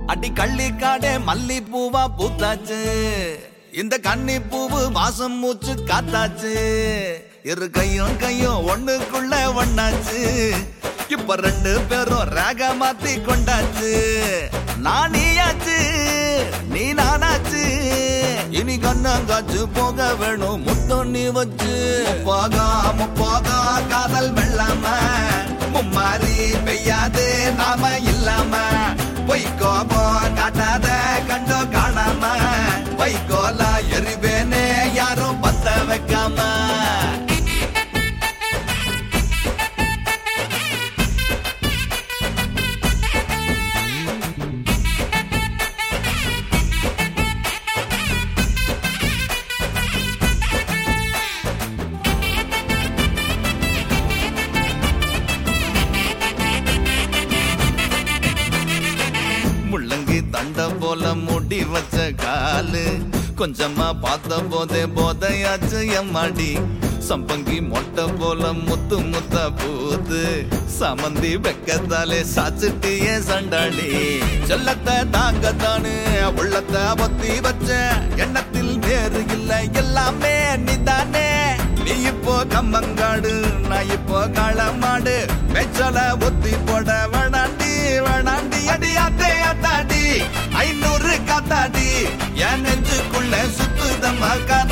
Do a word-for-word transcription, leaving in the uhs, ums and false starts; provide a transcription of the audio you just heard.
அடி கள்ளிக்காடே மல்லி பூவா பூத்தாச்சு இந்த கன்னி பூவு வாசம் மூச்சு காத்தாச்சு இரு கையும் கையும் ஒண்ணுக்குள்ள ஒண்ணாச்சு இப்ப ரெண்டு பேரும் ராக மாத்தி கொண்டாச்சு நான் நீயாச்சு நீ நானாச்சு இனி கண்ணங்காச்சு போக வேணும் முத்தம் நீ வச்சு போகா முப்போகா காதல் வெள்ளாம மும்மாரி பெய்யாது நாம இல்லாம பொய்க்கோபோ காட்டாத கண்டோ காணாம வைக்கோலா எரிவேனே யாரும் பத்த வைக்காம முள்ளங்கி தண்ட போல முடி வச்ச காலு கொஞ்சமா பார்த்த போதே போதையாச்சு எம்மாடி சம்பங்கி மொட்டை போல முத்து முத்த பூத்து சமந்தி வெக்கத்தாலே சாச்சிட்டியே சண்டாடி செல்லத்தை தாங்கத்தானு உள்ளத்தை பொத்தி வச்ச எண்ணத்தில் வேறு இல்லை எல்லாமே நீதானே நீ இப்போ கம்மங்காடு நான் இப்போ களமாடு வெச்சல ஒத்தி போட வேணாண்டி வேணாண்டி அடி அத்தே அத்தாடி ஐநூறு காத்தாடி என் நெஞ்சுக்குள்ள சுத்துதம்மா